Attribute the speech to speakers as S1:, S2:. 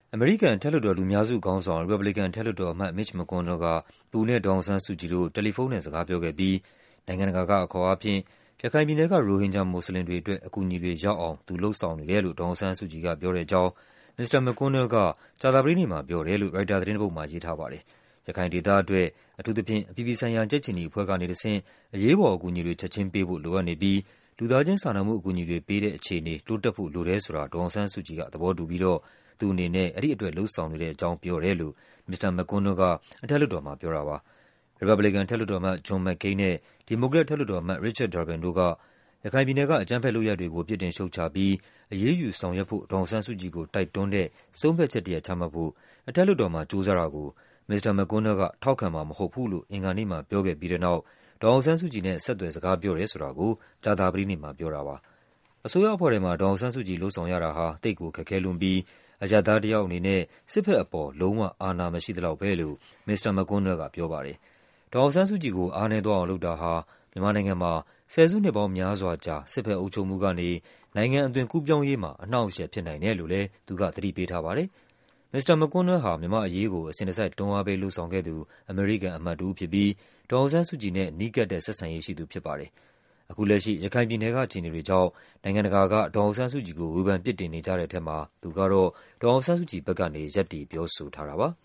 S1: အမေရိကန်အထက်လွှတ်တော်လူများစုခေါင်းဆောင် ရီပတ်ဘလီကန်အထက်လွှတ်တော်အမတ် Mitch McConnell က သူနဲ့ဒေါ်အောင်ဆန်းစုကြည်တို့ တယ်လီဖုန်းနဲ့ စကားပြောခဲ့ပြီး နိုင်ငံတကာကအခေါ်အားဖြင့် ရခိုင်ပြည်နယ်က ရိုဟင်ဂျာမွတ်ဆလင်တွေအတွက် အကူအညီတွေရောက်အောင် သူလုပ်ဆောင်နေတယ်လို့ ဒေါ်အောင်ဆန်းစုကြည်ကပြောတဲ့အကြောင်း မစ္စတာ McConnell က ကြာသပတေးနေ့မှာပြောတယ်လို့ ရိုက်တာသတင်းတပုဒ်မှာ ရေးထားပါတယ်။ ရခိုင်ဒေသအတွက် အထူးသဖြင့် အပြည်ပြည်ဆိုင်ရာ ကြက်ခြေနီအဖွဲ့ကနေတဆင့် အရေးပေါ်အကူအညီတွေ ချက်ခြင်းပေးဖို့ လိုအပ်နေပြီး လူသားချင်းစာနာမှုအကူအညီတွေပေးတဲ့ အခြေအနေ တိုးတက်ဖို့လိုတယ်ဆိုတာ ဒေါ်အောင်ဆန်းစုကြည်က သဘောတူပြီးတော့ သူ့အနေနဲ့ အဲဒီအတွက် လုပ်ဆောင်နေတဲ့အကြောင်း ပြောတယ်လို့ မစ္စတာ McConnell က အထက်လွှတ်တော်မှာပြောတာပါ။ ရီပတ်ဘလီကန် အထက်လွှတ်တော်အမတ် John McCain နဲ့ ဒီမိုကရက် အထက်လွှတ်တော်အမတ် Richard Durbin တို့က ရခိုင်ပြည်နယ်က အကြမ်းဖက်လုပ်ရပ်တွေကို ပြစ်တင်ရှုတ်ချပြီး အရေးယူဆောင်ရွက်ဖို့ ဒေါ်အောင်ဆန်းစုကြည်ကို တိုက်တွန်းတဲ့ ဆုံးဖြတ်ချက်တရပ်ချမှတ်ဖို့ အထက်လွှတ်တော်မှာ ကြိုးစားတာကို မစ္စတာ McConnell က ထောက်ခံမှာမဟုတ်ဘူးလို့ အင်္ဂါနေ့မှာပြောခဲ့ပြီးတဲ့နောက် ဒေါ်အောင်ဆန်းစုကြည်နဲ့ ဆက်သွယ် စကားပြောတယ်ဆိုတာကို ကြာသပတေးနေ့မှာပြောတာပါ။ အစိုးရအဖွဲ့ထဲမှာ ဒေါ်အောင်ဆန်းစုကြည် လုပ်ဆောင်ရတာဟာ သိပ်ကိုခက်ခဲလွန်းပြီး အရပ်သားတယောက်အနေနဲ့ စစ်ဘက်အပေါ် လုံးဝအာဏာမရှိသလောက်ပဲလို့ မစ္စတာ McConnell ကပြောပါတယ်။ ဒေါ်အောင်ဆန်းစုကြည်ကို အားနည်းသွားအောင်လုပ်တာဟာ မြန်မာနိုင်ငံမှာ ဆယ်စုနှစ်ပေါင်းများစွာကြာ စစ်ဘက်အုပ်ချုပ်မှုကနေ နိုင်ငံအသွင်ကူးပြောင်းရေးမှာ အနှောင့်အယှက်ဖြစ်နိုင်တယ်လို့လည်း သူက သတိပေးထားပါတယ်။ မစ္စတာ McConnell ဟာ မြန်မာ့အရေးကို အစဉ်တစိုက် တွန်းအားပေးလုပ်ဆောင်ခဲ့သူ အမေရိကန်အမတ်တဦးဖြစ်ပြီး ဒေါ်အောင်ဆန်းစုကြည်နဲ့ နီးကပ်တဲ့ဆက်ဆံရေးရှိသူဖြစ်ပါတယ်။ အခုလက်ရှိ ရခိုင်ပြည်နယ်က အခြေအနေတွေကြောင့် နိုင်ငံတကာက ဒေါ်အောင်ဆန်းစုကြည်ကို ဝေဖန်ပြစ်တင်နေကြတဲ့ထဲမှာ သူကတော့ ဒေါ်အောင်ဆန်းစုကြည်ဘက်ကနေ ရပ်တည်ပြောဆိုထားတာပါ။